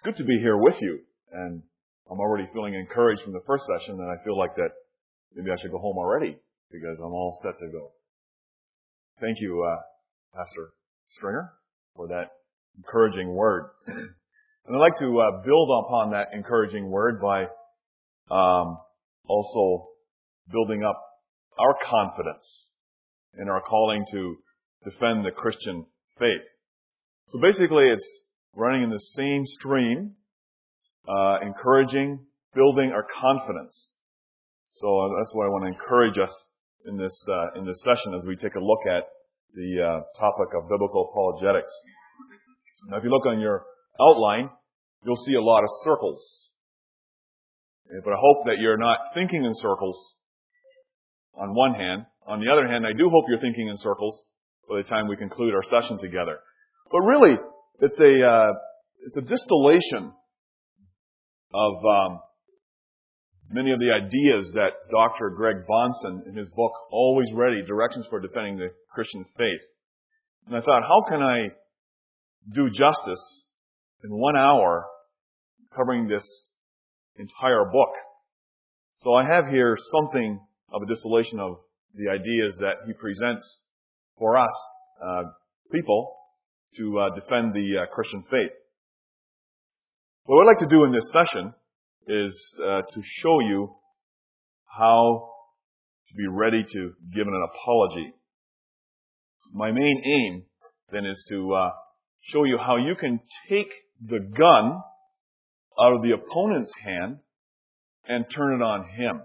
good to be here with you. And I'm already feeling encouraged from the first session, and I feel like that maybe I should go home already because I'm all set to go. Thank you, Pastor Stringer, for that encouraging word. And I'd like to build upon that encouraging word by also building up our confidence in our calling to defend the Christian faith. So basically it's running in the same stream, encouraging, building our confidence. So that's what I want to encourage us in this session as we take a look at the topic of biblical apologetics. Now if you look on your outline, you'll see a lot of circles. But I hope that you're not thinking in circles on one hand. On the other hand, I do hope you're thinking in circles by the time we conclude our session together. But really, it's a distillation of many of the ideas that Dr. Greg Bahnsen in his book, Always Ready, Directions for Defending the Christian Faith. And I thought, how can I do justice in 1 hour covering this entire book? So I have here something of a distillation of the ideas that he presents for us, people, to defend the Christian faith. What I'd like to do in this session is to show you how to be ready to give an apology. My main aim then is to show you how you can take the gun out of the opponent's hand and turn it on him.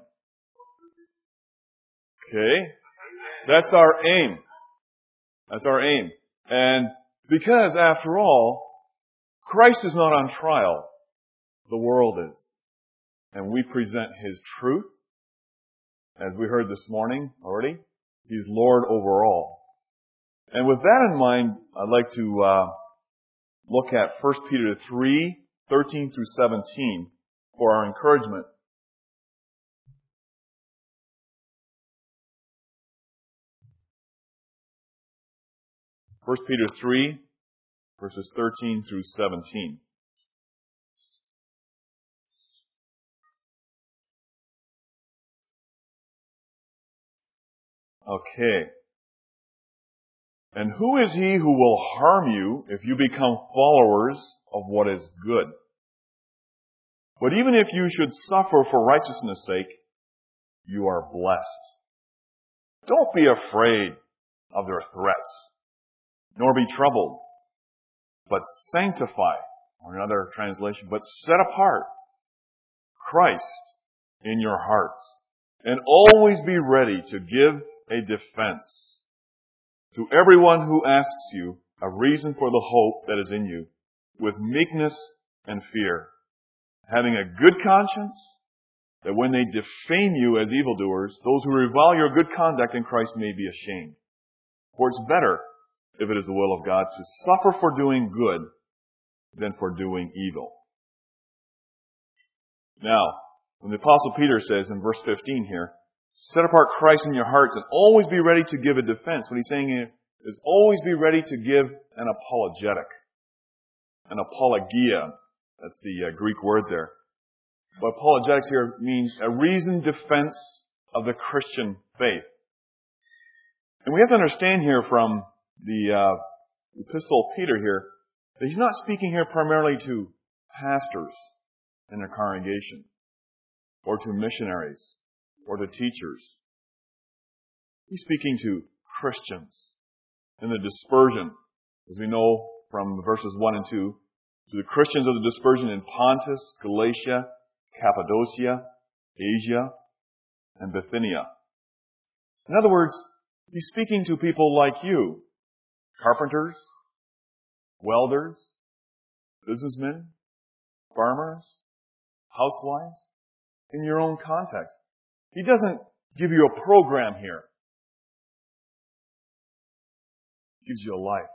Okay? That's our aim. That's our aim. And because, after all, Christ is not on trial. The world is. And we present His truth. As we heard this morning already, He's Lord over all. And with that in mind, I'd like to look at 1 Peter 3, 13 through 17 for our encouragement. 1 Peter 3, verses 13 through 17. Okay. And who is he who will harm you if you become followers of what is good? But even if you should suffer for righteousness' sake, you are blessed. Don't be afraid of their threats, nor be troubled, but sanctify, or another translation, but set apart Christ in your hearts, and always be ready to give a defense to everyone who asks you a reason for the hope that is in you, with meekness and fear, having a good conscience, that when they defame you as evildoers, those who revile your good conduct in Christ may be ashamed. For it's better, if it is the will of God, to suffer for doing good than for doing evil. Now, when the Apostle Peter says in verse 15 here, set apart Christ in your hearts and always be ready to give a defense. What he's saying here is always be ready to give an apologetic. An apologia. That's the Greek word there. But apologetics here means a reasoned defense of the Christian faith. And we have to understand here from the epistle of Peter here that he's not speaking here primarily to pastors in their congregation or to missionaries or to teachers. He's speaking to Christians in the dispersion, as we know from verses 1 and 2, to the Christians of the dispersion in Pontus, Galatia, Cappadocia, Asia, and Bithynia. In other words, he's speaking to people like you, carpenters, welders, businessmen, farmers, housewives, in your own context. He doesn't give you a program here. He gives you a life.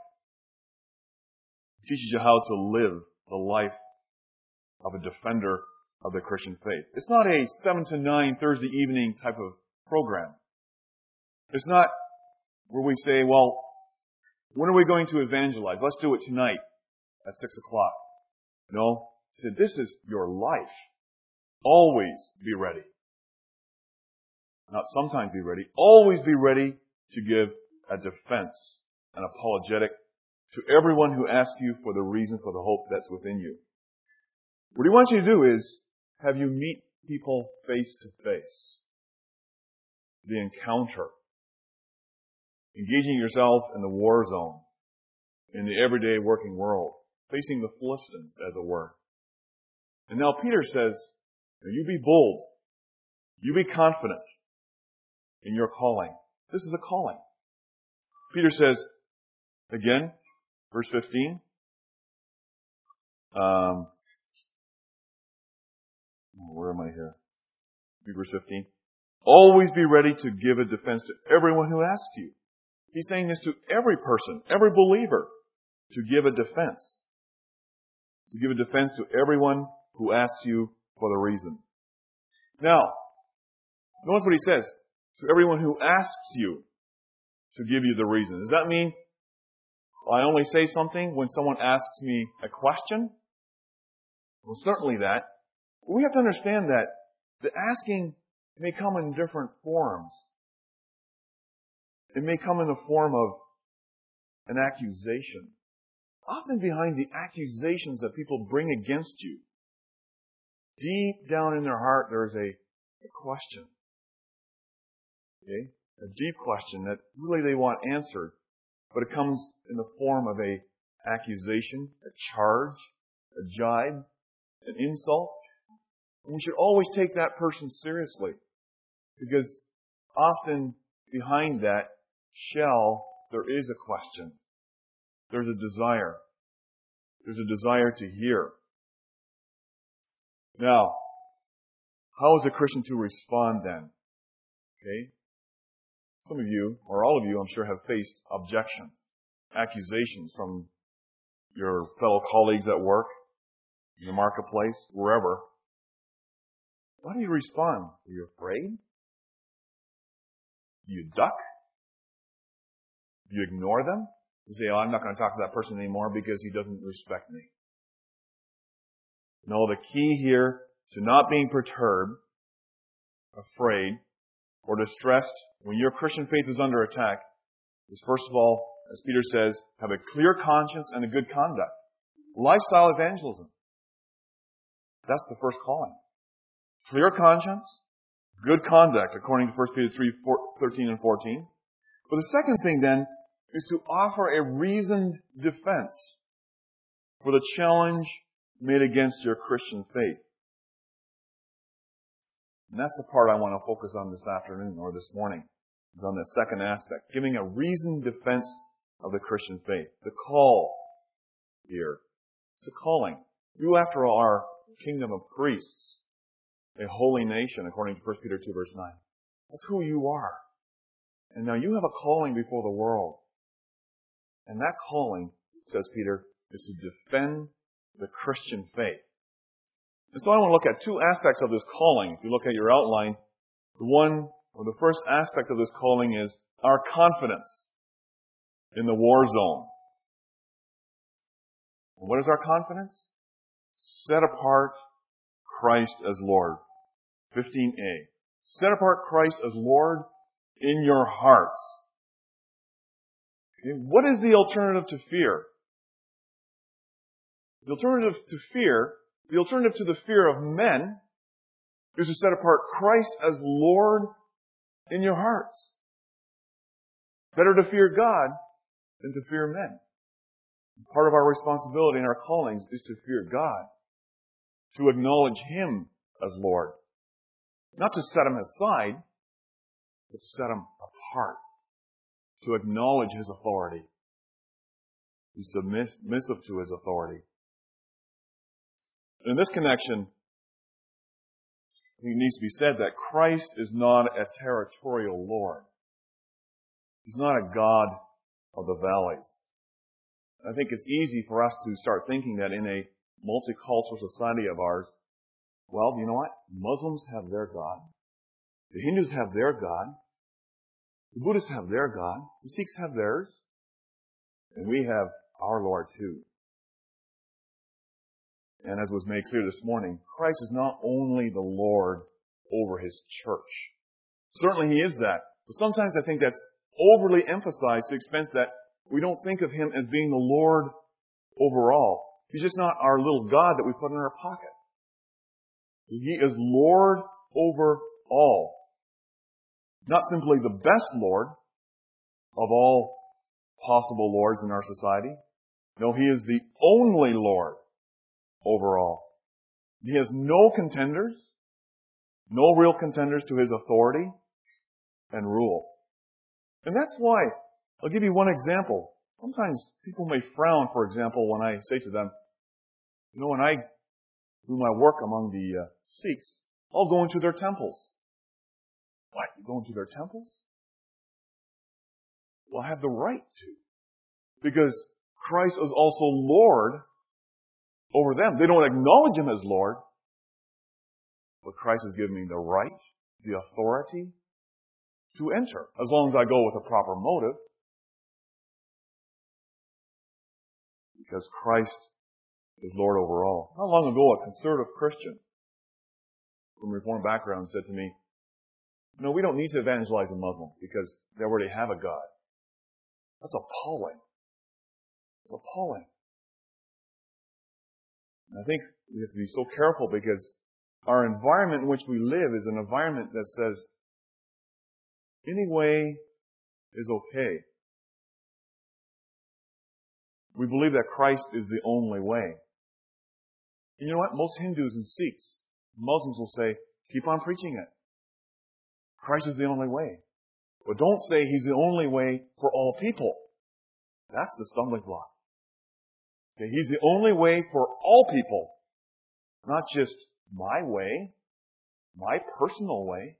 He teaches you how to live the life of a defender of the Christian faith. It's not a 7 to 9 Thursday evening type of program. It's not where we say, well, when are we going to evangelize? Let's do it tonight at 6 o'clock. No. He said, this is your life. Always be ready. Not sometimes be ready. Always be ready to give a defense, an apologetic to everyone who asks you for the reason for the hope that's within you. What he wants you to do is have you meet people face to face. The encounter. Engaging yourself in the war zone. In the everyday working world. Facing the Philistines, as it were. And now Peter says, you be bold. You be confident in your calling. This is a calling. Peter says, again, verse 15, where am I here? Verse 15. Always be ready to give a defense to everyone who asks you. He's saying this to every person, every believer, to give a defense. To give a defense to everyone who asks you for the reason. Now, notice what he says. To everyone who asks you to give you the reason. Does that mean I only say something when someone asks me a question? Well, certainly that. But we have to understand that the asking may come in different forms. It may come in the form of an accusation. Often behind the accusations that people bring against you, deep down in their heart there is a question. Okay? A deep question that really they want answered. But it comes in the form of a accusation, a charge, a jibe, an insult. And we should always take that person seriously. Because often behind that shell, there is a question. There's a desire. There's a desire to hear. Now, how is a Christian to respond then? Okay? Some of you, or all of you, I'm sure, have faced objections, accusations from your fellow colleagues at work, in the marketplace, wherever. How do you respond? Are you afraid? Do you duck? Do you ignore them? You say, I'm not going to talk to that person anymore because he doesn't respect me. No, the key here to not being perturbed, afraid, or distressed when your Christian faith is under attack is, first of all, as Peter says, have a clear conscience and a good conduct. Lifestyle evangelism. That's the first calling. Clear conscience, good conduct, according to 1 Peter 3:13 and 14. But the second thing then is to offer a reasoned defense for the challenge made against your Christian faith. And that's the part I want to focus on this afternoon or this morning, is on the second aspect, giving a reasoned defense of the Christian faith. The call here. It's a calling. You, after all, are a kingdom of priests, a holy nation, according to 1 Peter 2, verse 9. That's who you are. And now you have a calling before the world. And that calling, says Peter, is to defend the Christian faith. And so I want to look at two aspects of this calling. If you look at your outline, the first aspect of this calling is our confidence in the war zone. And what is our confidence? Set apart Christ as Lord. 15a. Set apart Christ as Lord in your hearts. Okay, what is the alternative to fear? The alternative to the fear of men is to set apart Christ as Lord in your hearts. Better to fear God than to fear men. Part of our responsibility in our callings is to fear God, to acknowledge Him as Lord. Not to set Him aside, but to set Him apart. To acknowledge His authority. Be submissive to His authority. In this connection, it needs to be said that Christ is not a territorial Lord. He's not a God of the valleys. I think it's easy for us to start thinking that in a multicultural society of ours, well, you know what? Muslims have their God. The Hindus have their God. The Buddhists have their God. The Sikhs have theirs. And we have our Lord too. And as was made clear this morning, Christ is not only the Lord over His church. Certainly He is that. But sometimes I think that's overly emphasized to the expense that we don't think of Him as being the Lord over all. He's just not our little God that we put in our pocket. He is Lord over all. Not simply the best Lord of all possible lords in our society. No, He is the only Lord over all. He has no contenders, no real contenders to His authority and rule. And that's why, I'll give you one example. Sometimes people may frown, for example, when I say to them, when I do my work among the Sikhs, I'll go into their temples. What? You go into their temples? Well, I have the right to. Because Christ is also Lord over them. They don't acknowledge Him as Lord, but Christ has given me the right, the authority to enter, as long as I go with a proper motive. Because Christ is Lord over all. Not long ago, a conservative Christian from a Reformed background said to me, we don't need to evangelize the Muslims because they already have a God. That's appalling. It's appalling. And I think we have to be so careful because our environment in which we live is an environment that says any way is okay. We believe that Christ is the only way. And you know what? Most Hindus and Sikhs, Muslims will say, keep on preaching it. Christ is the only way. But don't say He's the only way for all people. That's the stumbling block. Okay, He's the only way for all people. Not just my way, my personal way.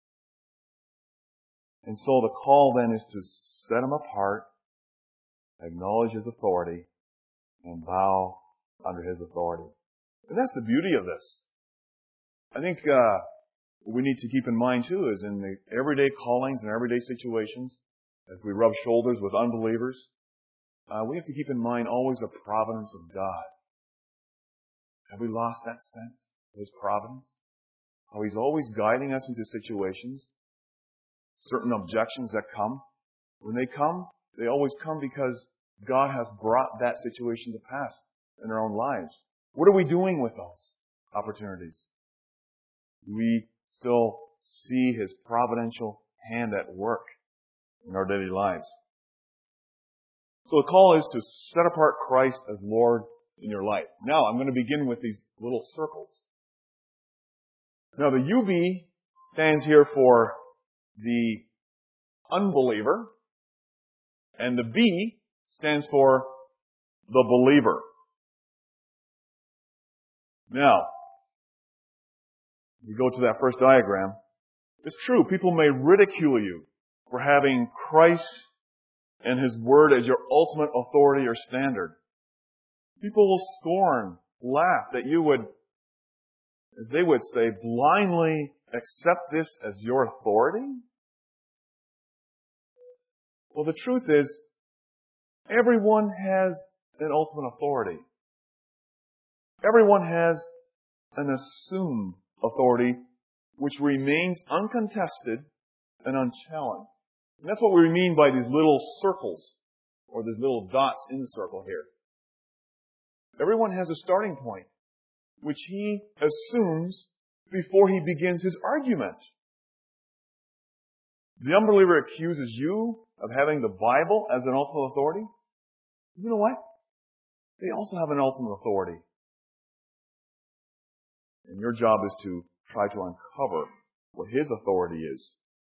And so the call then is to set Him apart, acknowledge His authority, and bow under His authority. And that's the beauty of this. I think what we need to keep in mind too is in the everyday callings and everyday situations, as we rub shoulders with unbelievers, we have to keep in mind always the providence of God. Have we lost that sense of His providence? How He's always guiding us into situations, certain objections that come. When they come, they always come because God has brought that situation to pass in our own lives. What are we doing with those opportunities? We still see His providential hand at work in our daily lives. So the call is to set apart Christ as Lord in your life. Now, I'm going to begin with these little circles. Now, the UB stands here for the unbeliever, and the B stands for the believer. Now, you go to that first diagram. It's true, people may ridicule you for having Christ and His Word as your ultimate authority or standard. People will scorn, laugh that you would, as they would say, blindly accept this as your authority. Well, the truth is, everyone has an ultimate authority. Everyone has an assumed authority which remains uncontested and unchallenged. And that's what we mean by these little circles, or these little dots in the circle here. Everyone has a starting point, which he assumes before he begins his argument. The unbeliever accuses you of having the Bible as an ultimate authority. You know what? They also have an ultimate authority. And your job is to try to uncover what his authority is.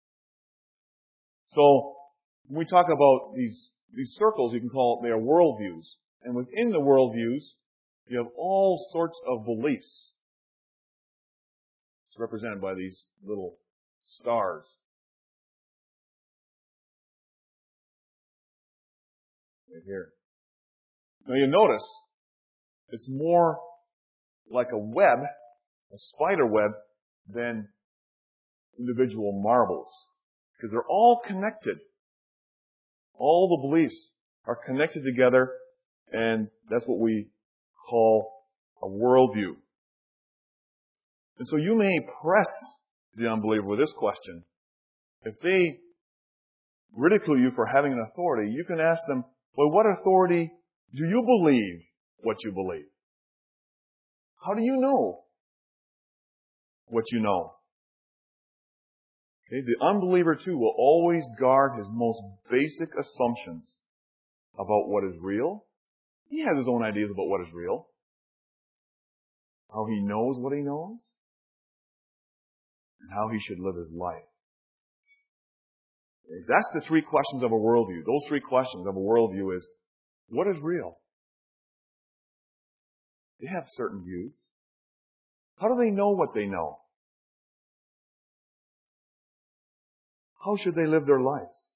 So, when we talk about these circles, you can call it, they are worldviews. And within the worldviews, you have all sorts of beliefs. It's represented by these little stars. Right here. Now you notice, it's more like a web, a spider web, than individual marbles. Because they're all connected. All the beliefs are connected together, and that's what we call a worldview. And so you may press the unbeliever with this question. If they ridicule you for having an authority, you can ask them, well, what authority do you believe what you believe? How do you know what you know? Okay, the unbeliever too will always guard his most basic assumptions about what is real. He has his own ideas about what is real. How he knows what he knows. And how he should live his life. Okay, that's the three questions of a worldview. Those three questions of a worldview is, what is real? They have certain views. How do they know what they know? How should they live their lives?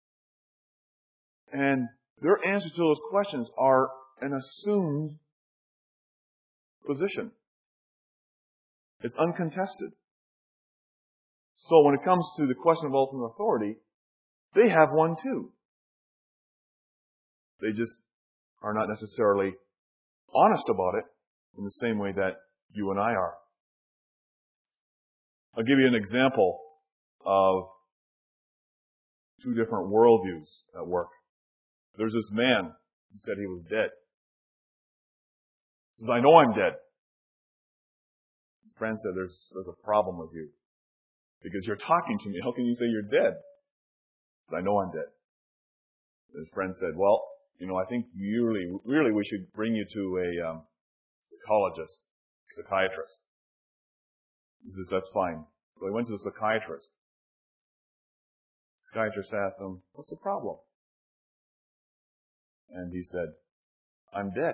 And their answers to those questions are an assumed position. It's uncontested. So when it comes to the question of ultimate authority, they have one too. They just are not necessarily honest about it in the same way that you and I are. I'll give you an example of two different worldviews at work. There's this man who said he was dead. He says, I know I'm dead. His friend said, there's a problem with you. Because you're talking to me. How can you say you're dead? He said, I know I'm dead. His friend said, well, I think really we should bring you to a psychiatrist. He says, that's fine. So he went to the psychiatrist. The psychiatrist asked him, what's the problem? And he said, I'm dead.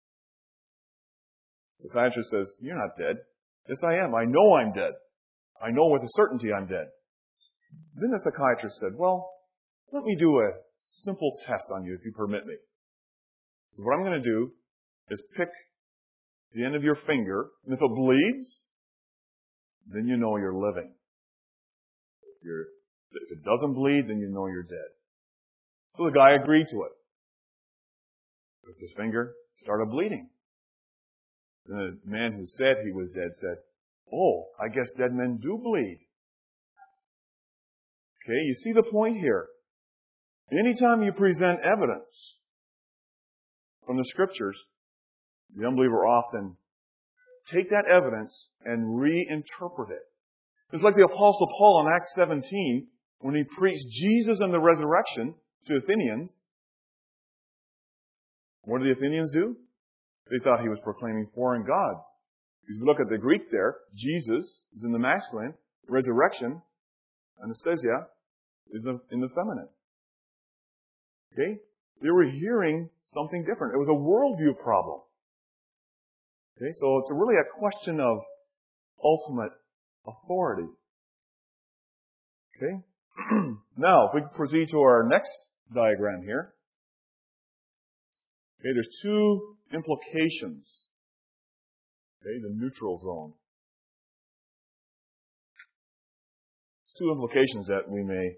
The psychiatrist says, you're not dead. Yes, I am. I know I'm dead. I know with a certainty I'm dead. Then the psychiatrist said, well, let me do a simple test on you if you permit me. So what I'm going to do is pick the end of your finger, and if it bleeds, then you know you're living. If it doesn't bleed, then you know you're dead. So the guy agreed to it. Took his finger, started bleeding. Then the man who said he was dead said, oh, I guess dead men do bleed. Okay, you see the point here. Anytime you present evidence from the Scriptures, the unbeliever often take that evidence and reinterpret it. It's like the Apostle Paul in Acts 17, when he preached Jesus and the resurrection to Athenians. What did the Athenians do? They thought he was proclaiming foreign gods. Because if you look at the Greek there, Jesus is in the masculine, resurrection, Anastasia, is in the feminine. Okay? They were hearing something different. It was a worldview problem. Okay? So it's really a question of ultimate authority. Okay? Now, if we proceed to our next diagram here. Okay, there's two implications. Okay, the neutral zone. There's two implications that we may,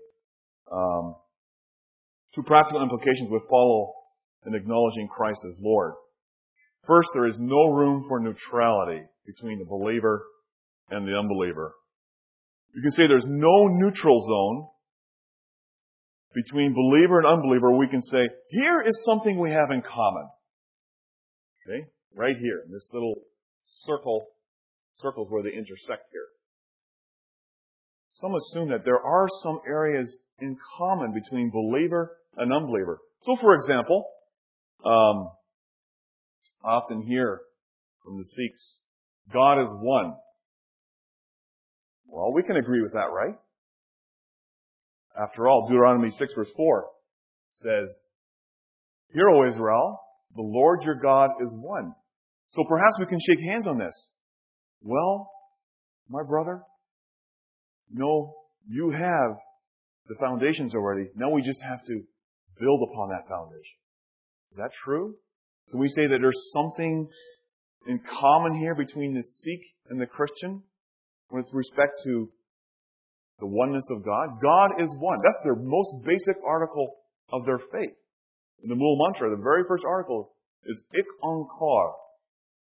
two practical implications would follow in acknowledging Christ as Lord. First, there is no room for neutrality between the believer and the unbeliever. You can say there's no neutral zone between believer and unbeliever. We can say, here is something we have in common. Okay? Right here, in this little circles where they intersect here. Some assume that there are some areas in common between believer and unbeliever. So, for example, often hear from the Sikhs, God is one. Well, we can agree with that, right? After all, Deuteronomy 6 verse 4 says, Hear, O Israel, the Lord your God is one. So perhaps we can shake hands on this. Well, my brother, no, you have the foundations already. Now we just have to build upon that foundation. Is that true? Can we say that there's something in common here between the Sikh and the Christian with respect to the oneness of God? God is one. That's their most basic article of their faith. In the Mool Mantra, the very first article is Ik Onkar.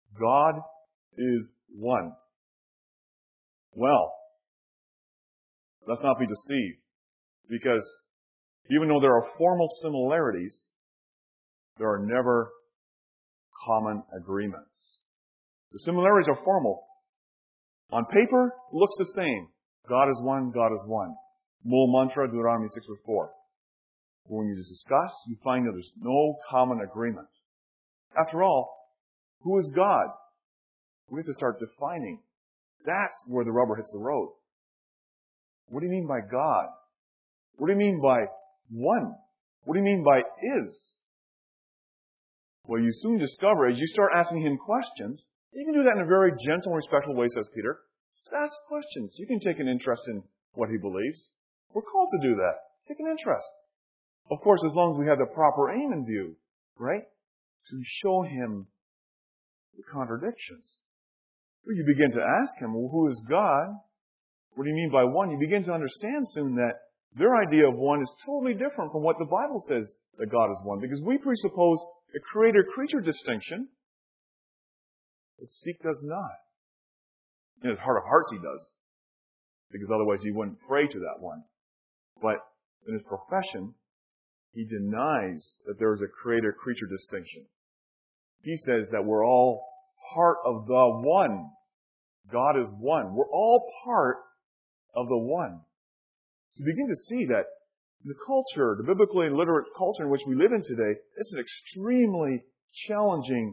God is one. Well, let's not be deceived, because even though there are formal similarities, there are never common agreements. The similarities are formal. On paper, it looks the same. God is one, God is one. Mul mantra, Deuteronomy 6 verse 4. But when you discuss, you find that there's no common agreement. After all, who is God? We have to start defining. That's where the rubber hits the road. What do you mean by God? What do you mean by one? What do you mean by is? Well, you soon discover as you start asking him questions, you can do that in a very gentle and respectful way, says Peter. Just ask questions. You can take an interest in what he believes. We're called to do that. Take an interest. Of course, as long as we have the proper aim in view, right? To show him the contradictions. You begin to ask him, well, who is God? What do you mean by one? You begin to understand soon that their idea of one is totally different from what the Bible says that God is one. Because we presuppose a creator-creature distinction, but Sikh does not. In his heart of hearts he does. Because otherwise he wouldn't pray to that one. But in his profession, he denies that there is a creator-creature distinction. He says that we're all part of the one. God is one. We're all part of the one. So you begin to see that the culture, the biblically literate culture in which we live in today, is an extremely challenging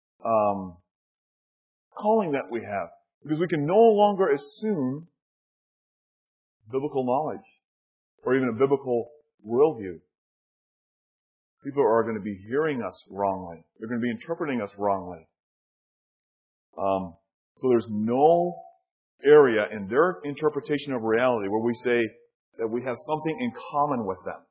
calling that we have. Because we can no longer assume biblical knowledge or even a biblical worldview. People are going to be hearing us wrongly. They're going to be interpreting us wrongly. So there's no area in their interpretation of reality where we say that we have something in common with them.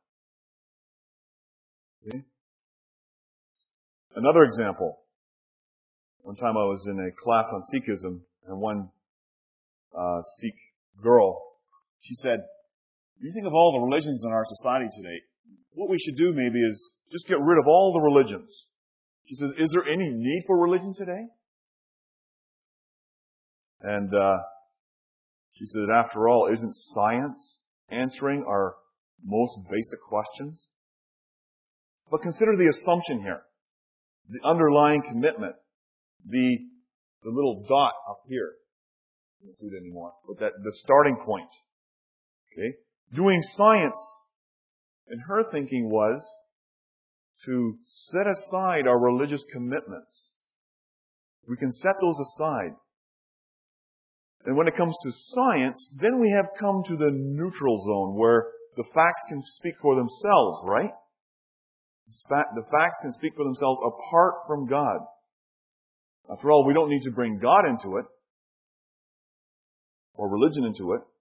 Okay? Another example. One time I was in a class on Sikhism, and one Sikh girl, she said, you think of all the religions in our society today, what we should do maybe is just get rid of all the religions. She says, is there any need for religion today? And she said, after all, isn't science answering our most basic questions? But consider the assumption here, the underlying commitment, the little dot up here. I don't see it anymore, but the starting point. Okay, doing science, in her thinking, was to set aside our religious commitments. We can set those aside. And when it comes to science, then we have come to the neutral zone where the facts can speak for themselves, right? The facts can speak for themselves apart from God. After all, we don't need to bring God into it, or religion into it.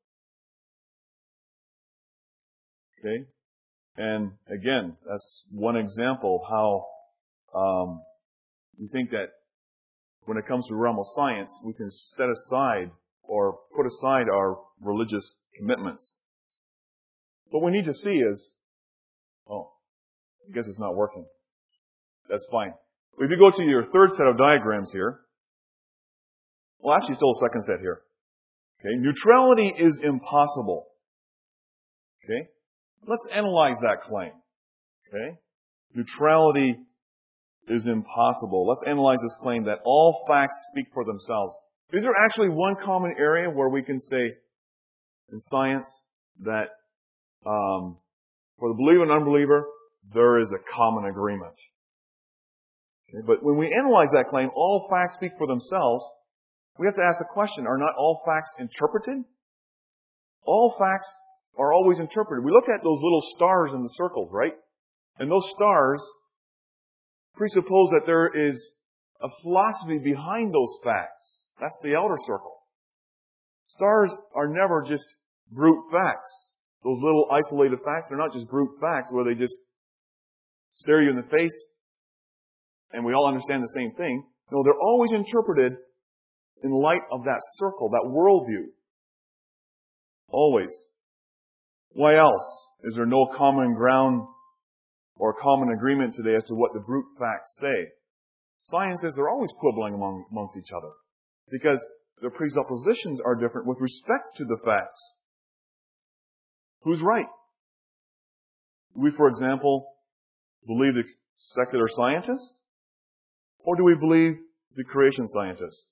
Okay? And again, that's one example of how we think that when it comes to the realm of science, we can set aside or put aside our religious commitments. What we need to see is, I guess it's not working. That's fine. If you go to your third set of diagrams here, well, actually still a second set here. Okay, neutrality is impossible. Okay, let's analyze that claim. Okay, neutrality is impossible. Let's analyze this claim that all facts speak for themselves. Is there actually one common area where we can say in science that for the believer and unbeliever, there is a common agreement? Okay, but when we analyze that claim, all facts speak for themselves, we have to ask the question, are not all facts interpreted? All facts are always interpreted. We look at those little stars in the circles, right? And those stars presuppose that there is a philosophy behind those facts. That's the outer circle. Stars are never just brute facts. Those little isolated facts, they're not just brute facts where they just stare you in the face and we all understand the same thing. No, they're always interpreted in light of that circle, that worldview. Always. Why else is there no common ground or common agreement today as to what the brute facts say? Scientists are always quibbling amongst each other because their presuppositions are different with respect to the facts. Who's right? Do we, for example, believe the secular scientist? Or do we believe the creation scientist?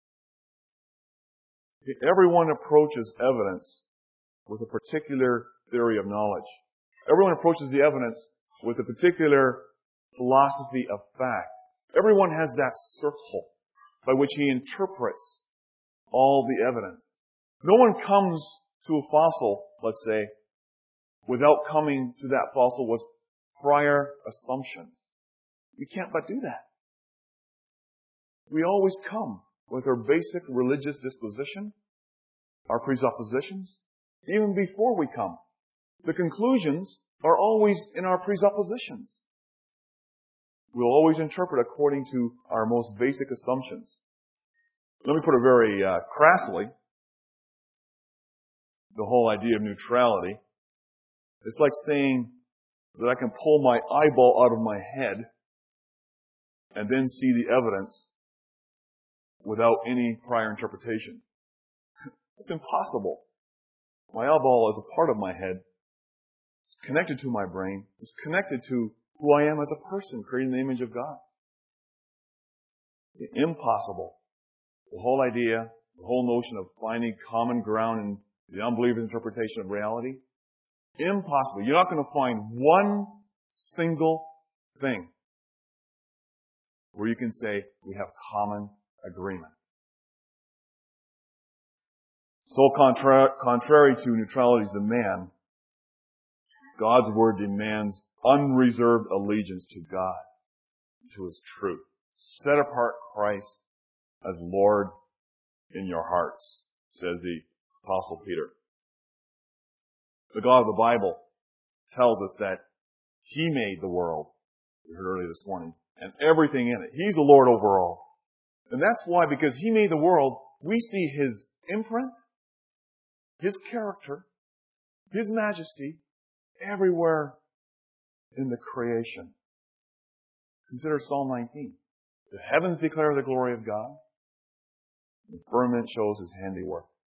Everyone approaches evidence with a particular theory of knowledge. Everyone approaches the evidence with a particular philosophy of fact. Everyone has that circle by which he interprets all the evidence. No one comes to a fossil, let's say, without coming to that fossil with prior assumptions. You can't but do that. We always come with our basic religious disposition, our presuppositions, even before we come. The conclusions are always in our presuppositions. We'll always interpret according to our most basic assumptions. Let me put it very crassly. The whole idea of neutrality. It's like saying that I can pull my eyeball out of my head and then see the evidence without any prior interpretation. It's impossible. My eyeball is a part of my head. It's connected to my brain. It's connected to who I am as a person, created in the image of God. Impossible. The whole idea, the whole notion of finding common ground in the unbeliever's interpretation of reality, impossible. You're not going to find one single thing where you can say we have common agreement. So contrary to neutrality's demand, God's Word demands unreserved allegiance to God, to His truth. Set apart Christ as Lord in your hearts, says the Apostle Peter. The God of the Bible tells us that He made the world, we heard earlier this morning, and everything in it. He's the Lord over all. And that's why, because He made the world, we see His imprint, His character, His majesty everywhere in the creation. Consider Psalm 19. The heavens declare the glory of God. The firmament shows His handiwork.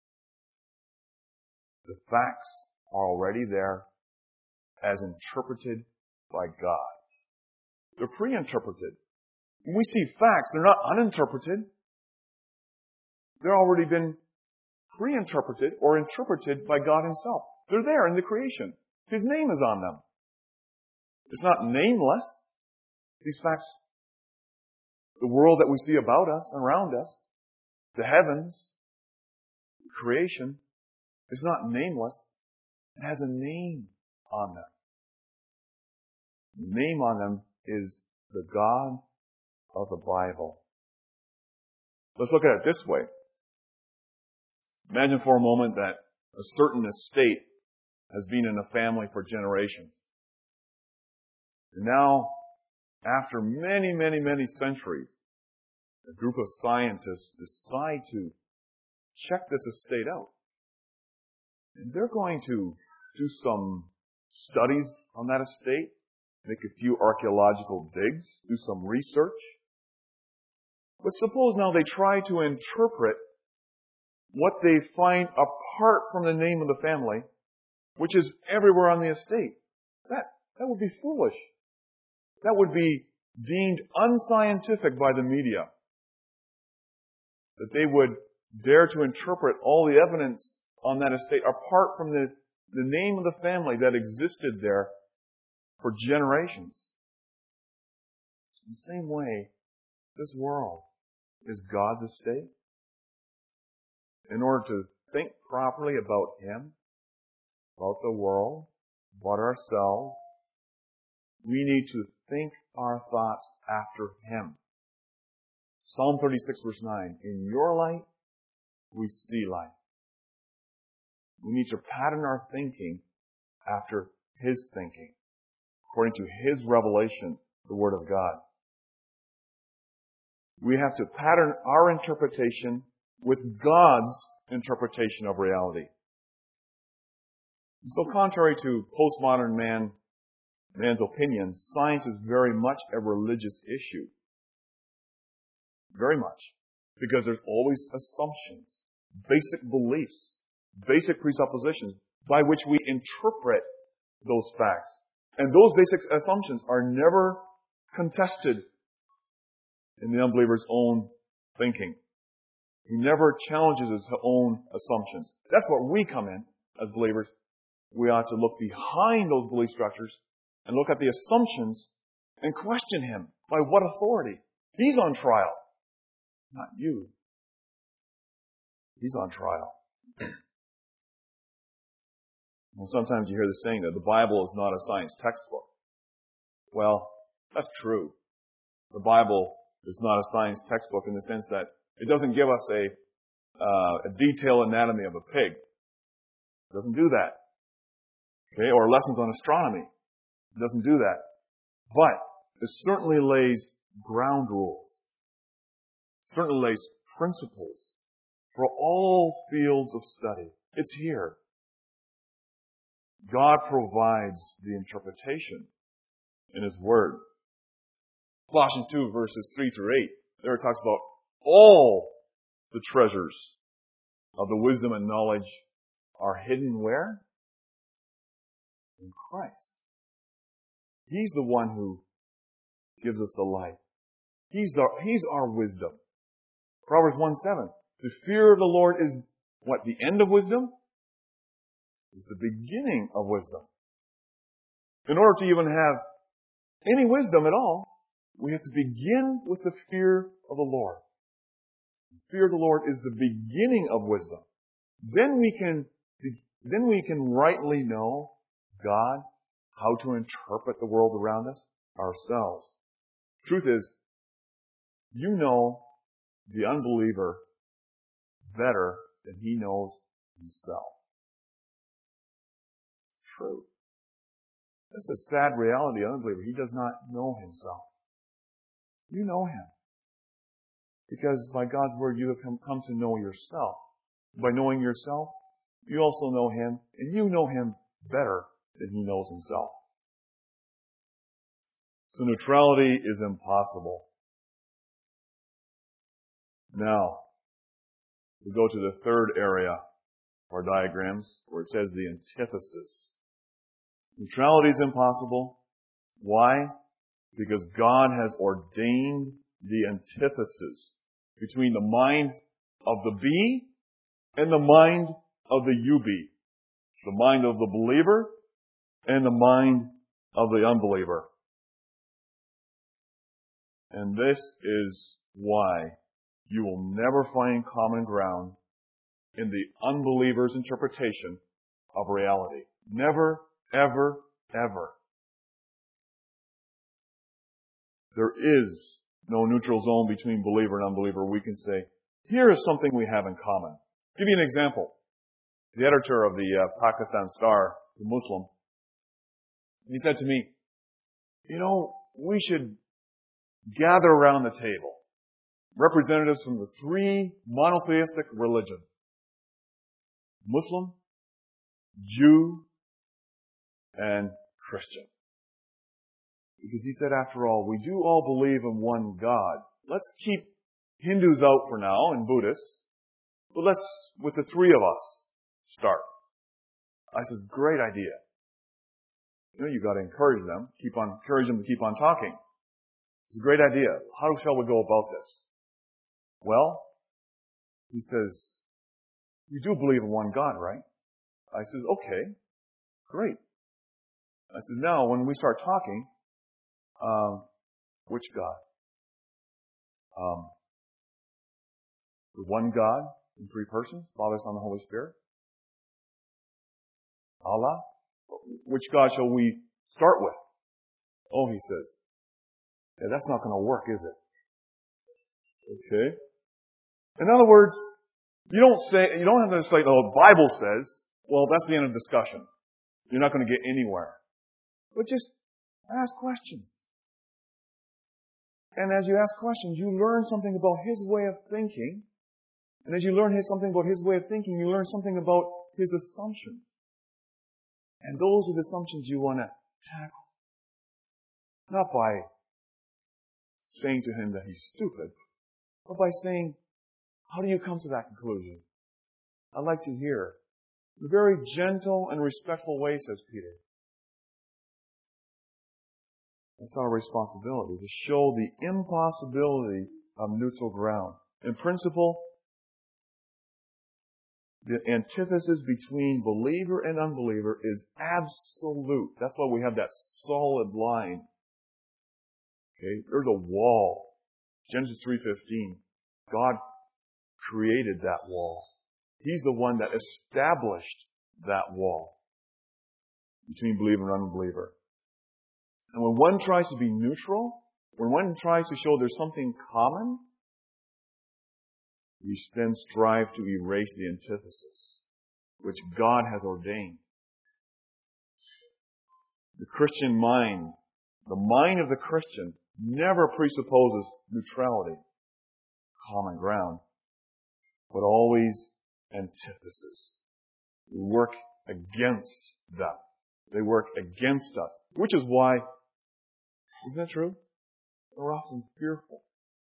The facts are already there as interpreted by God. They're pre-interpreted. When we see facts, they're not uninterpreted. They've already been pre-interpreted or interpreted by God Himself. They're there in the creation. His name is on them. It's not nameless. These facts, the world that we see about us, around us, the heavens, creation, is not nameless. It has a name on them. The name on them is the God of the Bible. Let's look at it this way. Imagine for a moment that a certain estate has been in a family for generations. And now, after many, many, many centuries, a group of scientists decide to check this estate out. And they're going to do some studies on that estate, make a few archaeological digs, do some research. But suppose now they try to interpret what they find apart from the name of the family, which is everywhere on the estate. That would be foolish. That would be deemed unscientific by the media. That they would dare to interpret all the evidence on that estate apart from the name of the family that existed there for generations. In the same way, this world is God's estate. In order to think properly about Him, about the world, about ourselves, we need to think our thoughts after Him. Psalm 36 verse 9, in your light, we see light. We need to pattern our thinking after His thinking, according to His revelation, the Word of God. We have to pattern our interpretation with God's interpretation of reality. And so contrary to postmodern man's opinion, science is very much a religious issue. Very much. Because there's always assumptions, basic beliefs, basic presuppositions by which we interpret those facts. And those basic assumptions are never contested in the unbeliever's own thinking. He never challenges his own assumptions. That's where we come in as believers. We ought to look behind those belief structures and look at the assumptions and question him. By what authority? He's on trial. Not you. He's on trial. Well, sometimes you hear the saying that the Bible is not a science textbook. Well, that's true. The Bible is not a science textbook in the sense that it doesn't give us a detailed anatomy of a pig. It doesn't do that. Okay? Or lessons on astronomy. It doesn't do that. But it certainly lays ground rules. It certainly lays principles for all fields of study. It's here. God provides the interpretation in His Word. Colossians 2 verses 3 through 8, there it talks about all the treasures of the wisdom and knowledge are hidden where? In Christ. He's the one who gives us the light. He's our wisdom. Proverbs 1:7. The fear of the Lord is what? The end of wisdom? Is the beginning of wisdom. In order to even have any wisdom at all, we have to begin with the fear of the Lord. The fear of the Lord is the beginning of wisdom. Then we can rightly know God, how to interpret the world around us, ourselves. Truth is, you know the unbeliever better than he knows himself. It's true. That's a sad reality of the unbeliever. He does not know himself. You know him. Because by God's Word you have come to know yourself. By knowing yourself, you also know Him, and you know Him better than He knows Himself. So neutrality is impossible. Now, we go to the third area of our diagrams, where it says the antithesis. Neutrality is impossible. Why? Because God has ordained the antithesis between the mind of the bee and the mind of the you bee. The mind of the believer and the mind of the unbeliever. And this is why you will never find common ground in the unbeliever's interpretation of reality. Never, ever, ever. There is no neutral zone between believer and unbeliever. We can say, here is something we have in common. I'll give you an example. The editor of the Pakistan Star, the Muslim, he said to me, we should gather around the table representatives from the three monotheistic religions. Muslim, Jew, and Christian. Because he said, after all, we do all believe in one God. Let's keep Hindus out for now and Buddhists, but let's, with the three of us, start. I says, great idea. You've got to encourage them, encourage them to keep on talking. It's a great idea. How shall we go about this? Well, he says, you do believe in one God, right? I says, okay, great. I says, now when we start talking, which God? The one God in three persons, Father, Son, and Holy Spirit? Allah? Which God shall we start with? Oh, he says, yeah, that's not going to work, is it? Okay. In other words, you don't have to say, oh, the Bible says, well, that's the end of discussion. You're not going to get anywhere. But just ask questions. And as you ask questions, you learn something about His way of thinking. And as you learn something about His way of thinking, you learn something about His assumptions. And those are the assumptions you want to tackle. Not by saying to him that he's stupid, but by saying, how do you come to that conclusion? I'd like to hear. In a very gentle and respectful way, says Peter. It's our responsibility to show the impossibility of neutral ground. In principle, the antithesis between believer and unbeliever is absolute. That's why we have that solid line. Okay? There's a wall. Genesis 3:15. God created that wall. He's the one that established that wall between believer and unbeliever. And when one tries to be neutral, when one tries to show there's something common, we then strive to erase the antithesis, which God has ordained. The Christian mind, the mind of the Christian, never presupposes neutrality, common ground, but always antithesis. We work against them. They work against us, which is why, isn't that true? We're often fearful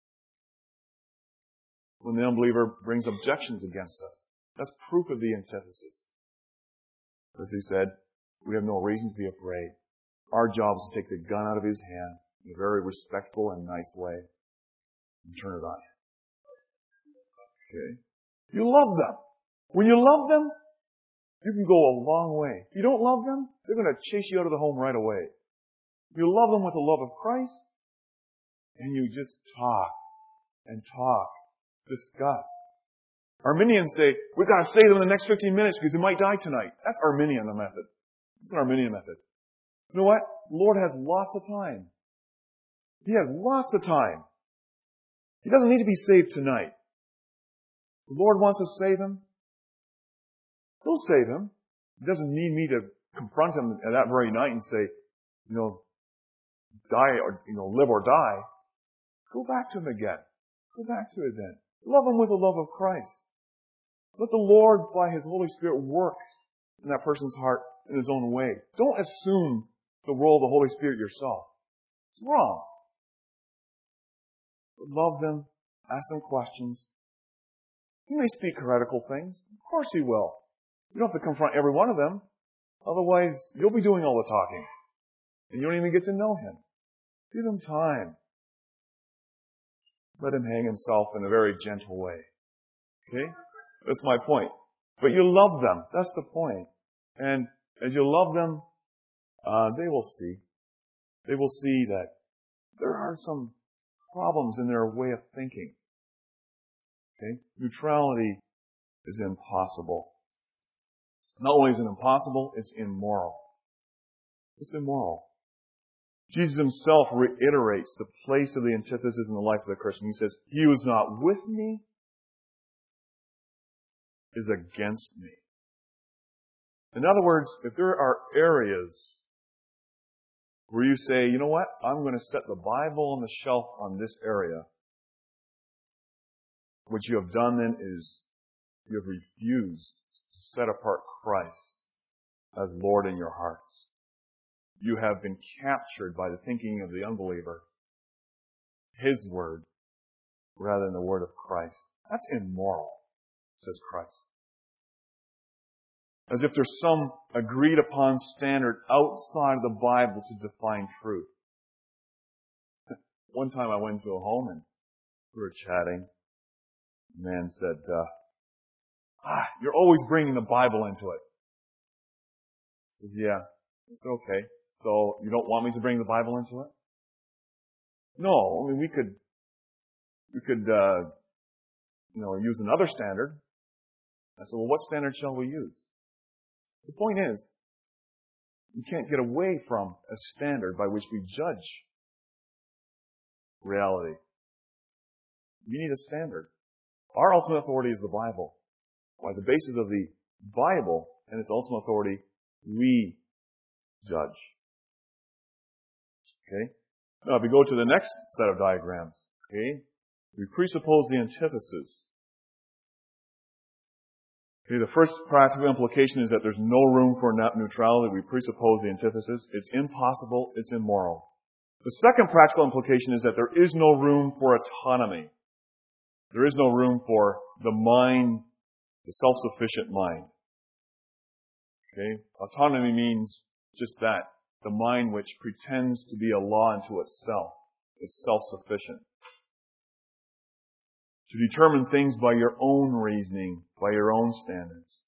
when the unbeliever brings objections against us. That's proof of the antithesis. As he said, we have no reason to be afraid. Our job is to take the gun out of his hand in a very respectful and nice way and turn it on him. Okay? You love them. When you love them, you can go a long way. If you don't love them, they're going to chase you out of the home right away. You love them with the love of Christ, and you just talk and talk, discuss. Arminians say, we've got to save them in the next 15 minutes because they might die tonight. That's Arminian method. It's an Arminian method. You know what? The Lord has lots of time. He has lots of time. He doesn't need to be saved tonight. The Lord wants to save him. He'll save him. He doesn't need me to confront him that very night and say, die or, live or die. Go back to him again. Go back to it then. Love him with the love of Christ. Let the Lord, by His Holy Spirit, work in that person's heart in His own way. Don't assume the role of the Holy Spirit yourself. It's wrong. Love them. Ask them questions. He may speak heretical things. Of course He will. You don't have to confront every one of them. Otherwise, you'll be doing all the talking. And you don't even get to know Him. Give Him time. Let Him hang Himself in a very gentle way. Okay? That's my point. But you love them. That's the point. And as you love them, they will see. They will see that there are some problems in their way of thinking. Okay? Neutrality is impossible. Not only is it impossible, it's immoral. It's immoral. Jesus Himself reiterates the place of the antithesis in the life of the Christian. He says, He who is not with me is against me. In other words, if there are areas where you say, you know what, I'm going to set the Bible on the shelf on this area, what you have done then is you have refused to set apart Christ as Lord in your hearts. You have been captured by the thinking of the unbeliever, his word, rather than the word of Christ. That's immoral, says Christ. As if there's some agreed upon standard outside of the Bible to define truth. One time I went to a home and we were chatting. The man said, you're always bringing the Bible into it. I says, yeah. It's okay. So you don't want me to bring the Bible into it? No, I mean we could use another standard. I said, well, what standard shall we use? The point is, you can't get away from a standard by which we judge reality. You need a standard. Our ultimate authority is the Bible. By the basis of the Bible and its ultimate authority, we judge. Okay? Now, if we go to the next set of diagrams, okay, we presuppose the antithesis. Okay, the first practical implication is that there's no room for neutrality. We presuppose the antithesis. It's impossible. It's immoral. The second practical implication is that there is no room for autonomy. There is no room for the mind, the self-sufficient mind. Okay? Autonomy means just that. The mind which pretends to be a law unto itself. It's self-sufficient. To determine things by your own reasoning, by your own standards.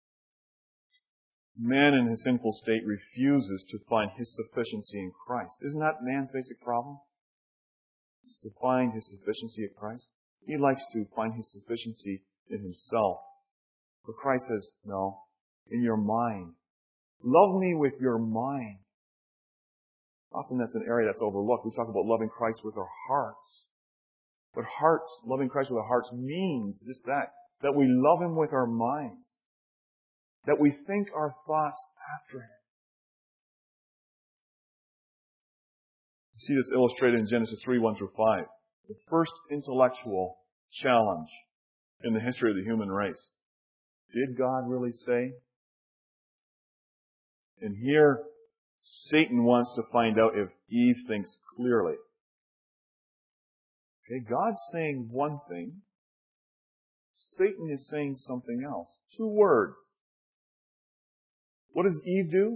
Man in his sinful state refuses to find his sufficiency in Christ. Isn't that man's basic problem? It's to find his sufficiency in Christ. He likes to find his sufficiency in himself. But Christ says, no, in your mind. Love me with your mind. Often that's an area that's overlooked. We talk about loving Christ with our hearts. But loving Christ with our hearts means just that we love Him with our minds. That we think our thoughts after Him. You see this illustrated in Genesis 3, 1 through 5. The first intellectual challenge in the history of the human race. Did God really say? And here, Satan wants to find out if Eve thinks clearly. Okay, God's saying one thing. Satan is saying something else. Two words. What does Eve do?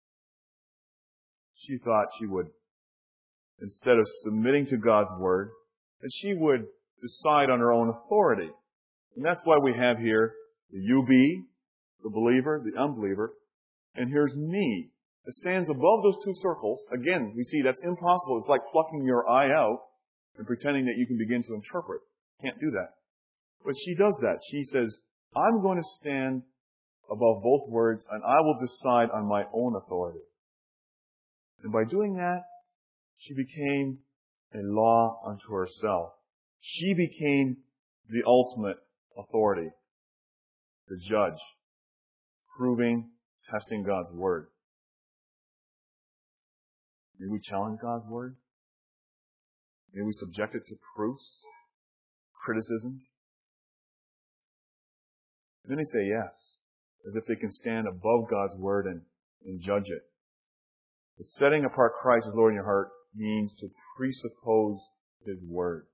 She thought she would, instead of submitting to God's word, that she would decide on her own authority. And that's why we have here the you be, the believer, the unbeliever, and here's me. It stands above those two circles. Again, we see that's impossible. It's like plucking your eye out and pretending that you can begin to interpret. Can't do that. But she does that. She says, I'm going to stand above both words and I will decide on my own authority. And by doing that, she became a law unto herself. She became the ultimate authority, the judge, proving, testing God's word. May we challenge God's word? May we subject it to proofs, criticism? Many say yes, as if they can stand above God's word and judge it. But setting apart Christ as Lord in your heart means to presuppose His word.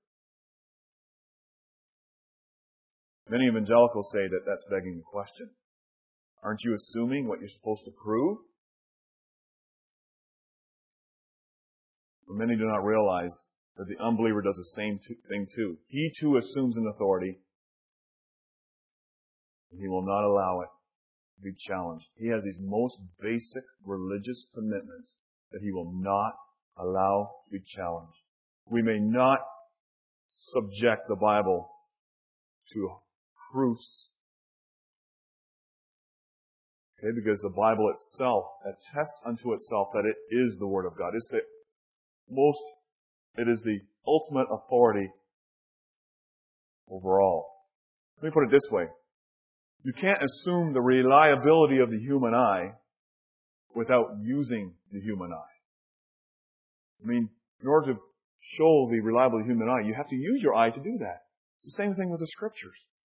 Many evangelicals say that that's begging the question. Aren't you assuming what you're supposed to prove? But many do not realize that the unbeliever does the same thing too. He too assumes an authority, and he will not allow it to be challenged. He has these most basic religious commitments that he will not allow to be challenged. We may not subject the Bible to proofs, okay, because the Bible itself attests unto itself that it is the Word of God. It is the ultimate authority overall. Let me put it this way. You can't assume the reliability of the human eye without using the human eye. I mean, in order to show the reliability of the human eye, you have to use your eye to do that. It's the same thing with the Scriptures.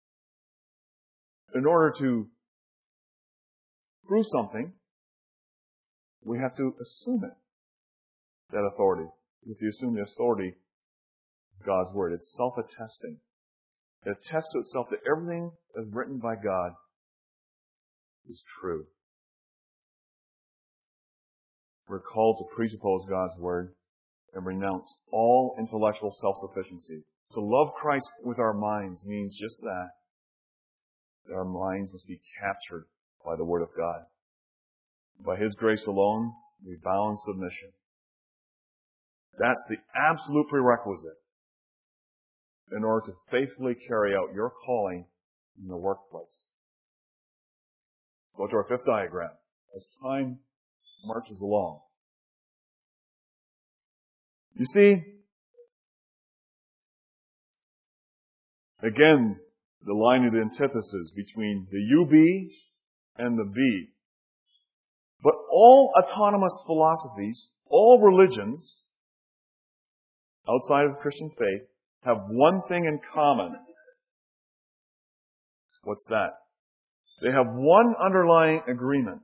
In order to prove something, we have to assume it, that authority. We have to assume the authority of God's Word. It's self-attesting. It attests to itself that everything that's written by God is true. We're called to presuppose God's Word and renounce all intellectual self-sufficiency. To love Christ with our minds means just that. That our minds must be captured by the Word of God. By His grace alone, we bow in submission. That's the absolute prerequisite in order to faithfully carry out your calling in the workplace. Let's go to our fifth diagram. As time marches along. You see, again, the line of the antithesis between the you be and the be. But all autonomous philosophies, all religions outside of the Christian faith have one thing in common. What's that? They have one underlying agreement.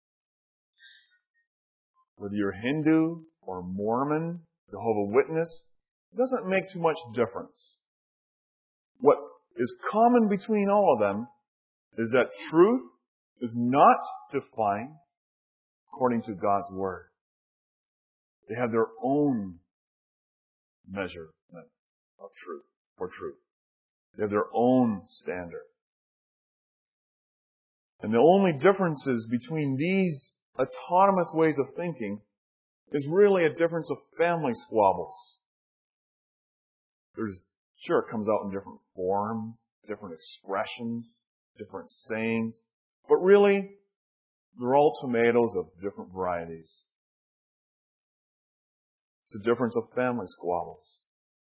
Whether you're Hindu or Mormon, Jehovah's Witness, it doesn't make too much difference. what is common between all of them is that truth is not defined according to God's Word. They have their own measurement of truth, for truth. They have their own standard. And the only differences between these autonomous ways of thinking is really a difference of family squabbles. Sure, it comes out in different forms, different expressions, different sayings, but really, they're all tomatoes of different varieties. It's a difference of family squabbles.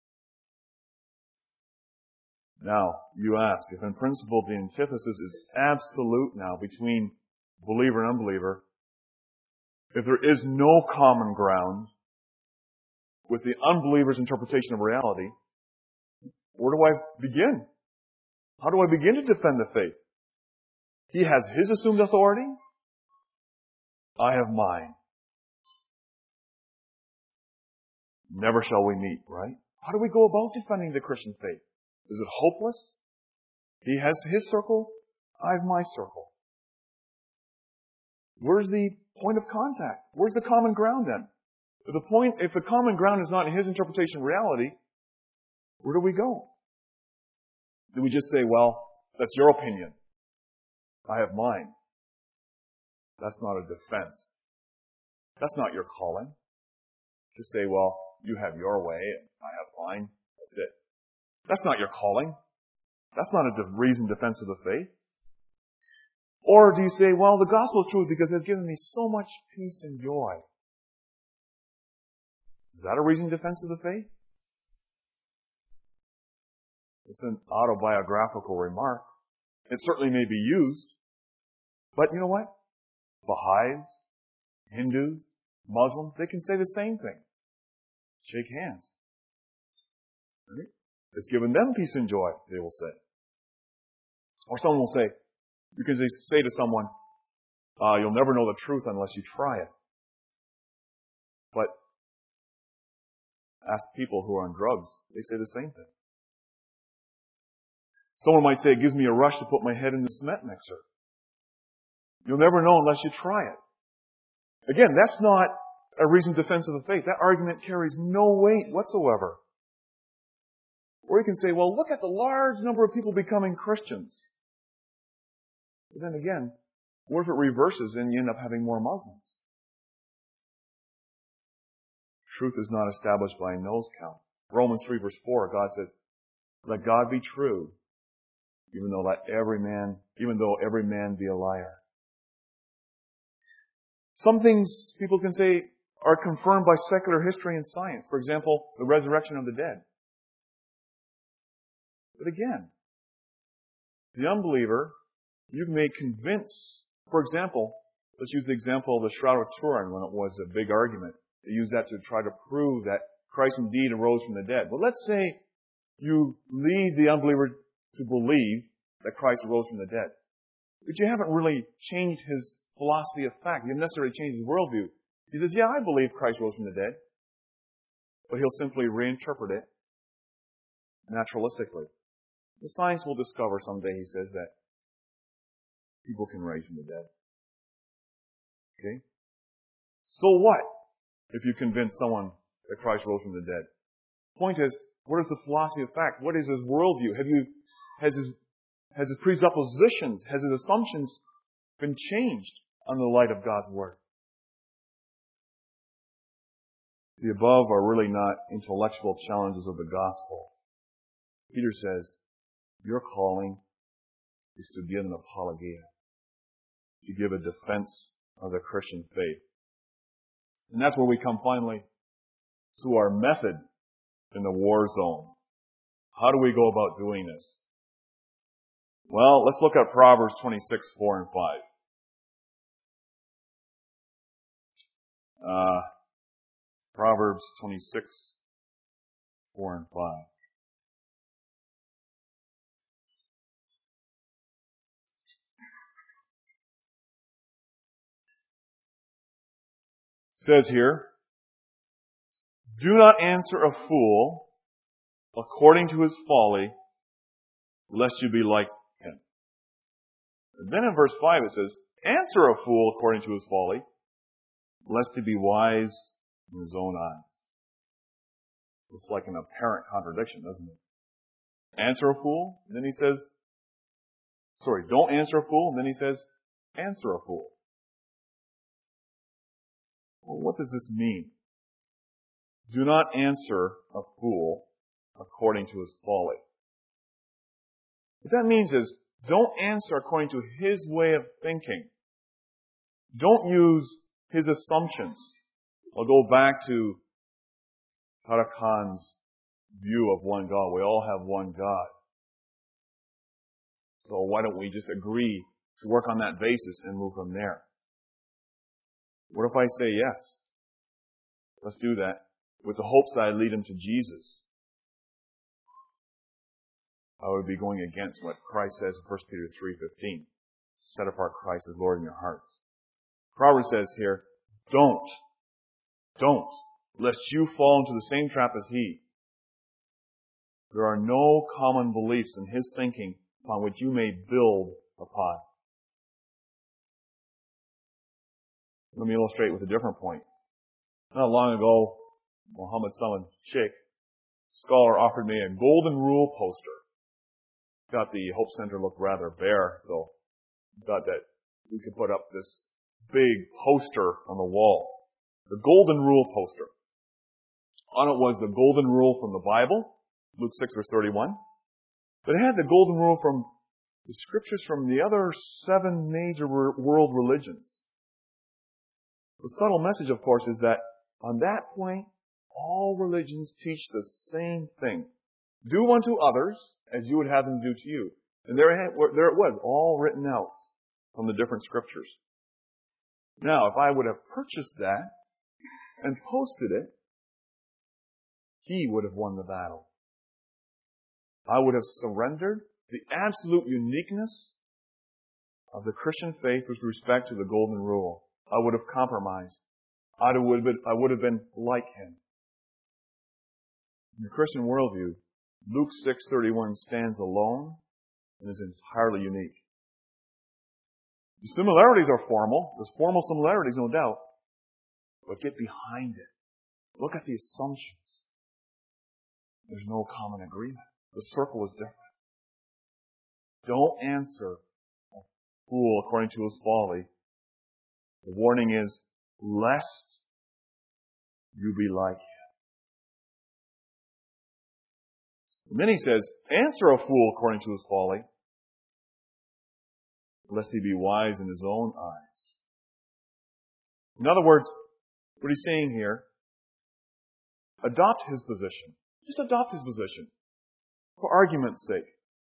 Now, you ask, if in principle the antithesis is absolute now between believer and unbeliever, if there is no common ground with the unbeliever's interpretation of reality, where do I begin? How do I begin to defend the faith? He has his assumed authority. I have mine. Never shall we meet, right? How do we go about defending the Christian faith? Is it hopeless? He has his circle. I have my circle. Where's the point of contact? Where's the common ground then? If the common ground is not in his interpretation of reality, where do we go? Do we just say, well, that's your opinion. I have mine. That's not a defense. That's not your calling. Just say, well, you have your way and I have mine. That's it. That's not your calling. That's not a reasoned defense of the faith. Or do you say, well, the gospel is true because it has given me so much peace and joy. Is that a reasoned defense of the faith? It's an autobiographical remark. It certainly may be used. But you know what? Baha'is, Hindus, Muslims, they can say the same thing. Shake hands. Right? It's given them peace and joy, they will say. Or someone will say, you can say to someone, you'll never know the truth unless you try it. But ask people who are on drugs, they say the same thing. Someone might say, it gives me a rush to put my head in the cement mixer. You'll never know unless you try it. Again, that's not a reasoned defense of the faith. That argument carries no weight whatsoever. Or you can say, well, look at the large number of people becoming Christians. But then again, what if it reverses and you end up having more Muslims? Truth is not established by a nose count. Romans 3 verse 4, God says, let God be true, even though every man be a liar. Some things people can say are confirmed by secular history and science. For example, the resurrection of the dead. But again, the unbeliever, you may convince, for example, let's use the example of the Shroud of Turin when it was a big argument. They used that to try to prove that Christ indeed arose from the dead. But let's say you lead the unbeliever to believe that Christ arose from the dead. But you haven't really changed his philosophy of fact. You haven't necessarily changed his worldview. He says, yeah, I believe Christ rose from the dead. But he'll simply reinterpret it naturalistically. The science will discover someday, he says, that people can rise from the dead. Okay? So what if you convince someone that Christ rose from the dead? Point is, what is the philosophy of fact? What is his worldview? Has his presuppositions, has his assumptions been changed on the light of God's Word? The above are really not intellectual challenges of the gospel. Peter says, your calling is to give an apologia, to give a defense of the Christian faith. And that's where we come finally to our method in the war zone. How do we go about doing this? Well, let's look at Proverbs 26, 4 and 5. Proverbs 26, 4 and 5. It says here, do not answer a fool according to his folly, lest you be like him. And then in verse 5 it says, answer a fool according to his folly, lest he be wise in his own eyes. It's like an apparent contradiction, doesn't it? Answer a fool, and then he says, don't answer a fool, and then he says, answer a fool. Well, what does this mean? Do not answer a fool according to his folly. What that means is, don't answer according to his way of thinking. Don't use his assumptions. I'll go back to Tara Khan's view of one God. We all have one God. So why don't we just agree to work on that basis and move from there? What if I say yes? Let's do that with the hopes that I lead him to Jesus. I would be going against what Christ says in 1 Peter 3:15. Set apart Christ as Lord in your hearts. Proverbs says here, don't, lest you fall into the same trap as he. There are no common beliefs in his thinking upon which you may build upon. Let me illustrate with a different point. Not long ago, Muhammad Salman Sheikh, scholar, offered me a golden rule poster. Got the Hope Center look rather bare, so thought that we could put up this big poster on the wall. The golden rule poster. On it was the golden rule from the Bible, Luke 6 verse 31. But it had the golden rule from the scriptures from the other 7 major world religions. The subtle message, of course, is that on that point, all religions teach the same thing. Do unto others as you would have them do to you. And there it was, all written out from the different scriptures. Now, if I would have purchased that and posted it, he would have won the battle. I would have surrendered the absolute uniqueness of the Christian faith with respect to the golden rule. I would have compromised. I would have been like him. In the Christian worldview, Luke 6:31 stands alone and is entirely unique. The similarities are formal. There's formal similarities, no doubt. But get behind it. Look at the assumptions. There's no common agreement. The circle is different. Don't answer a fool according to his folly. The warning is, lest you be like him. And then he says, answer a fool according to his folly, lest he be wise in his own eyes. In other words, what he's saying here, adopt his position. Just adopt his position. For argument's sake.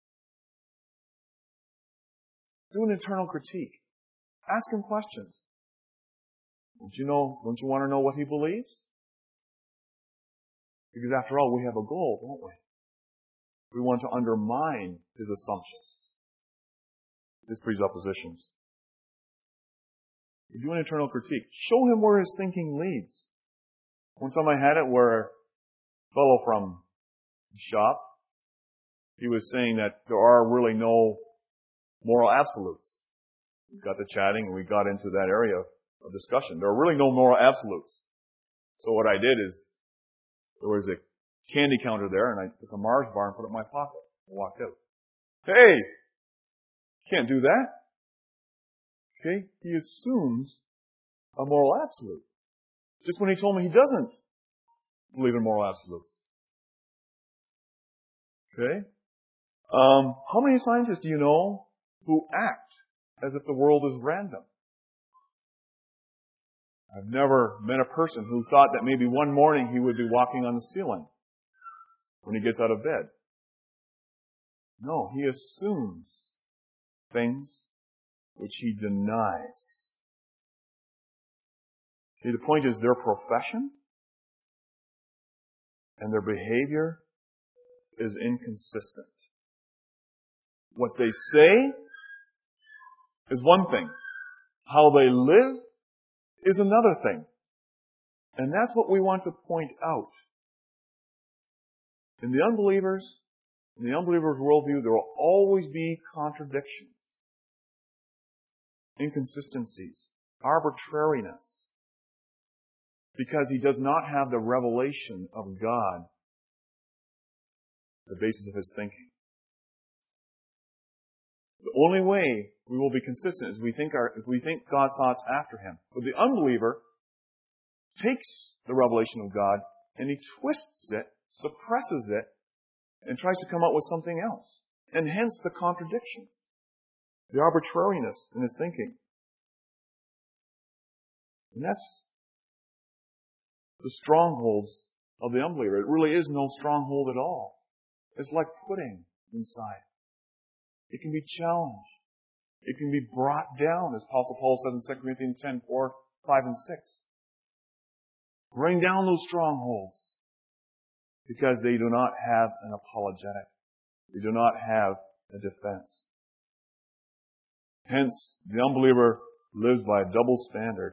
Do an internal critique. Ask him questions. Don't you want to know what he believes? Because after all, we have a goal, don't we? We want to undermine his assumptions, his presuppositions. You do an internal critique. Show him where his thinking leads. One time I had it where a fellow from the shop, he was saying that there are really no moral absolutes. We got to chatting and we got into that area of discussion. There are really no moral absolutes. So what I did is, there was a candy counter there and I took a Mars bar and put it in my pocket and walked out. Hey! Can't do that. Okay? He assumes a moral absolute. Just when he told me he doesn't believe in moral absolutes. Okay? How many scientists do you know who act as if the world is random? I've never met a person who thought that maybe one morning he would be walking on the ceiling when he gets out of bed. No, he assumes things which he denies. See, the point is their profession and their behavior is inconsistent. What they say is one thing. How they live is another thing. And that's what we want to point out. In the unbelievers, In the unbeliever's worldview, there will always be contradictions, inconsistencies, arbitrariness, because he does not have the revelation of God, the basis of his thinking. The only way we will be consistent is if we think God's thoughts after him. But the unbeliever takes the revelation of God and he twists it, suppresses it, and tries to come up with something else. And hence the contradictions, the arbitrariness in his thinking. And that's the strongholds of the unbeliever. It really is no stronghold at all. It's like pudding inside. It can be challenged. It can be brought down, as Apostle Paul says in 2 Corinthians 10, 4, 5, and 6. Bring down those strongholds because they do not have an apologetic. They do not have a defense. Hence, the unbeliever lives by a double standard.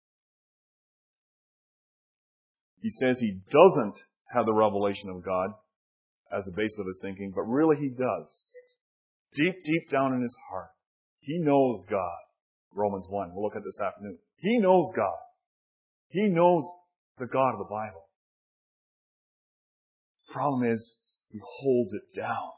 He says he doesn't have the revelation of God as the basis of his thinking, but really he does. Deep down in his heart, he knows God. Romans 1, we'll look at this afternoon. He knows God. He knows the God of the Bible. The problem is, he holds it down.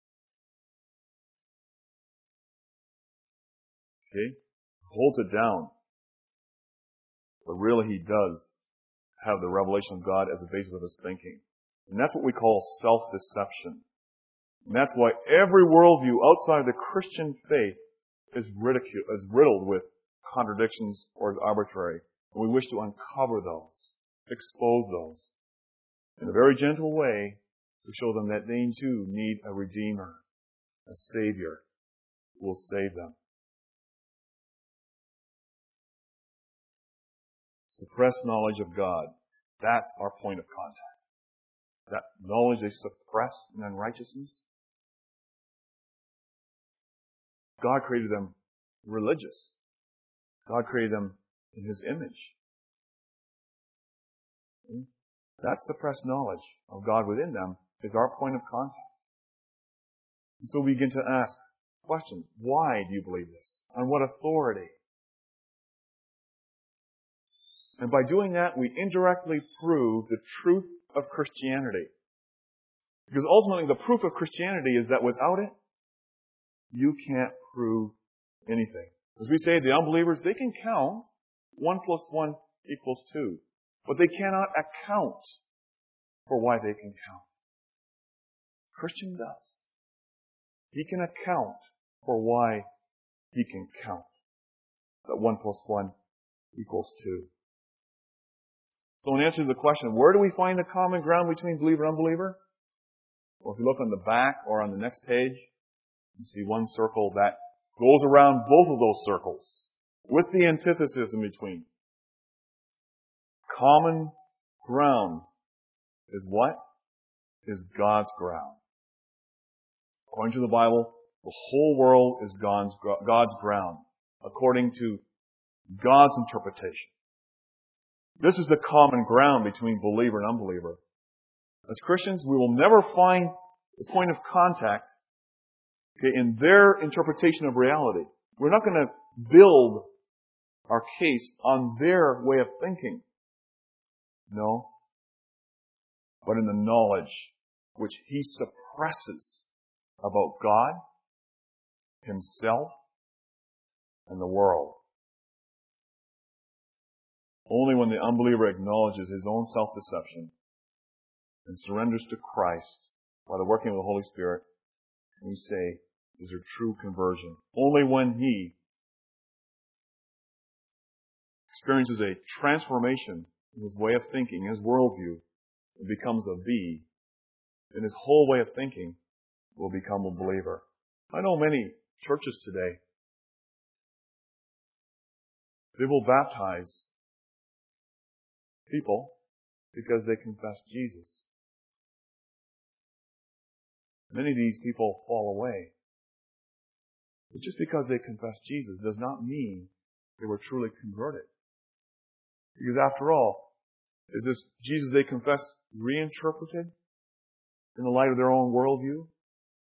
Okay? Holds it down. But really he does have the revelation of God as a basis of his thinking. And that's what we call self-deception. And that's why every worldview outside of the Christian faith is riddled with contradictions or is arbitrary. And we wish to uncover those, expose those, in a very gentle way to show them that they too need a Redeemer, a Savior who will save them. Suppressed knowledge of God. That's our point of contact. That knowledge they suppress in unrighteousness. God created them religious. God created them in His image. That suppressed knowledge of God within them is our point of contact. And so we begin to ask questions. Why do you believe this? On what authority? And by doing that, we indirectly prove the truth of Christianity. Because ultimately, the proof of Christianity is that without it, you can't prove anything. As we say, the unbelievers, they can count 1 plus 1 equals 2. But they cannot account for why they can count. Christian does. He can account for why he can count. That 1 plus 1 equals 2. So in answer to the question, where do we find the common ground between believer and unbeliever? Well, if you look on the back or on the next page, you see one circle that goes around both of those circles with the antithesis in between. Common ground is what? Is God's ground. According to the Bible, the whole world is God's ground, according to God's interpretation. This is the common ground between believer and unbeliever. As Christians, we will never find the point of contact in their interpretation of reality. We're not going to build our case on their way of thinking. No. But in the knowledge which he suppresses about God, himself, and the world. Only when the unbeliever acknowledges his own self-deception and surrenders to Christ by the working of the Holy Spirit, can we say, is there true conversion. Only when he experiences a transformation in his way of thinking, his worldview, and becomes a V, then his whole way of thinking will become a believer. I know many churches today, they will baptize people because they confess Jesus. Many of these people fall away. But just because they confess Jesus does not mean they were truly converted. Because after all, is this Jesus they confess reinterpreted in the light of their own worldview?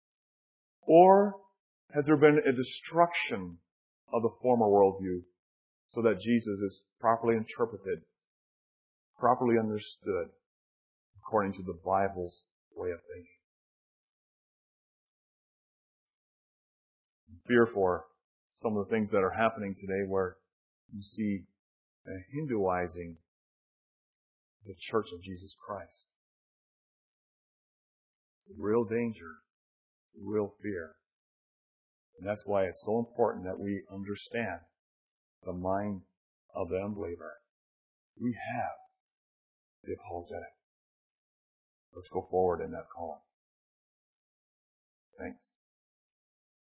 Or has there been a destruction of the former worldview so that Jesus is properly interpreted, properly understood according to the Bible's way of thinking? I fear for some of the things that are happening today where you see a Hinduizing the Church of Jesus Christ. It's a real danger. It's a real fear. And that's why it's so important that we understand the mind of the unbeliever. We have the apologetic. Let's go forward in that call. Thanks.